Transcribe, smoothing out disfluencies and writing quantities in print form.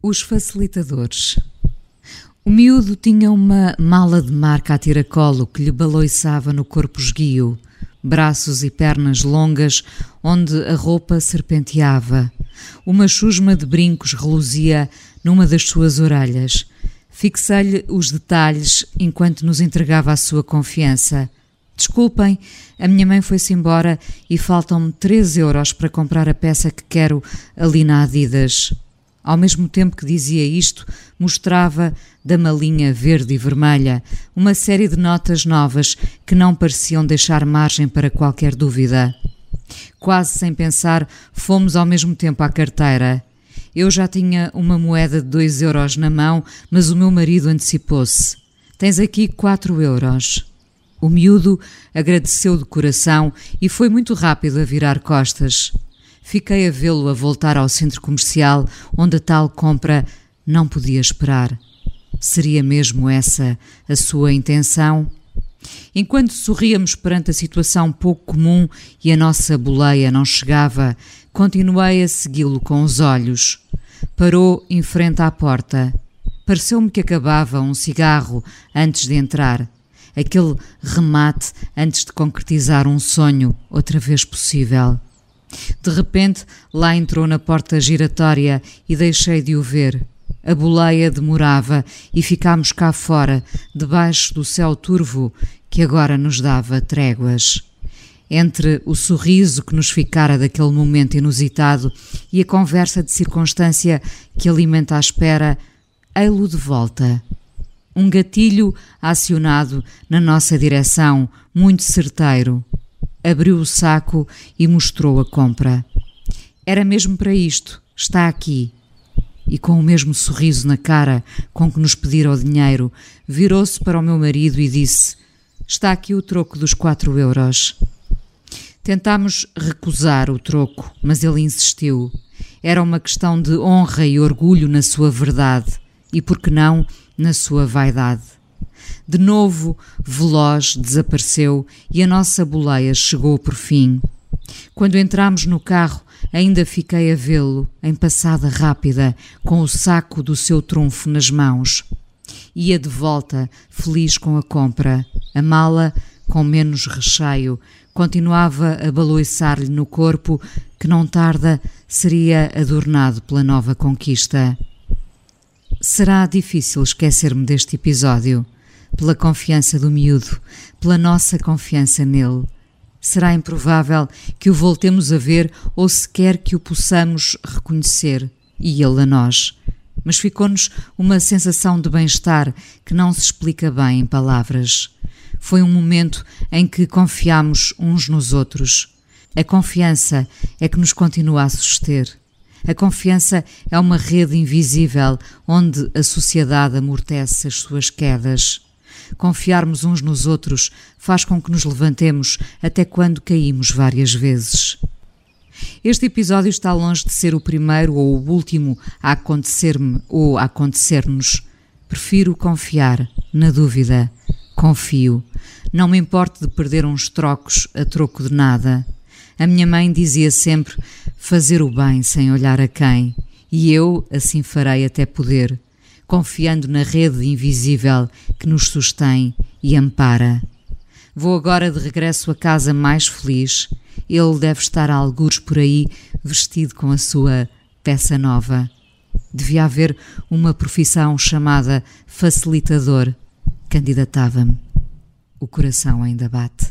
Os facilitadores. O miúdo tinha uma mala de marca a tiracolo que lhe baloiçava no corpo esguio, braços e pernas longas onde a roupa serpenteava. Uma chusma de brincos reluzia numa das suas orelhas. Fixei-lhe os detalhes enquanto nos entregava a sua confiança. Desculpem, a minha mãe foi-se embora e faltam-me 3 euros para comprar a peça que quero ali na Adidas. Ao mesmo tempo que dizia isto, mostrava da malinha verde e vermelha uma série de notas novas que não pareciam deixar margem para qualquer dúvida. Quase sem pensar, fomos ao mesmo tempo à carteira. Eu já tinha uma moeda de 2 euros na mão, mas o meu marido antecipou-se. Tens aqui 4 euros. O miúdo agradeceu de coração e foi muito rápido a virar costas. Fiquei a vê-lo a voltar ao centro comercial, onde a tal compra não podia esperar. Seria mesmo essa a sua intenção? Enquanto sorríamos perante a situação pouco comum e a nossa boleia não chegava, continuei a segui-lo com os olhos. Parou em frente à porta. Pareceu-me que acabava um cigarro antes de entrar. Aquele remate antes de concretizar um sonho, outra vez possível. De repente, lá entrou na porta giratória e deixei de o ver. A boleia demorava e ficámos cá fora, debaixo do céu turvo, que agora nos dava tréguas. Entre o sorriso que nos ficara daquele momento inusitado e a conversa de circunstância que alimenta a espera, ei-lo de volta. Um gatilho acionado na nossa direção, muito certeiro. Abriu o saco e mostrou a compra. Era mesmo para isto, está aqui. E com o mesmo sorriso na cara com que nos pedira o dinheiro, virou-se para o meu marido e disse: está aqui o troco dos 4 euros. Tentámos recusar o troco, mas ele insistiu. Era uma questão de honra e orgulho na sua verdade e, por que não, na sua vaidade. De novo, veloz, desapareceu e a nossa boleia chegou por fim. Quando entramos no carro, ainda fiquei a vê-lo, em passada rápida, com o saco do seu trunfo nas mãos. Ia de volta, feliz com a compra. A mala, com menos recheio, continuava a baloiçar-lhe no corpo, que não tarda seria adornado pela nova conquista. Será difícil esquecer-me deste episódio. Pela confiança do miúdo, pela nossa confiança nele. Será improvável que o voltemos a ver ou sequer que o possamos reconhecer, e ele a nós. Mas ficou-nos uma sensação de bem-estar que não se explica bem em palavras. Foi um momento em que confiámos uns nos outros. A confiança é que nos continua a suster. A confiança é uma rede invisível onde a sociedade amortece as suas quedas. Confiarmos uns nos outros faz com que nos levantemos até quando caímos várias vezes. Este episódio está longe de ser o primeiro ou o último a acontecer-me ou a acontecer-nos. Prefiro confiar, na dúvida. Confio. Não me importo de perder uns trocos a troco de nada. A minha mãe dizia sempre fazer o bem sem olhar a quem, e eu assim farei até poder, confiando na rede invisível que nos sustém e ampara. Vou agora de regresso a casa mais feliz. Ele deve estar a algures por aí, vestido com a sua peça nova. Devia haver uma profissão chamada facilitador. Candidatava-me. O coração ainda bate.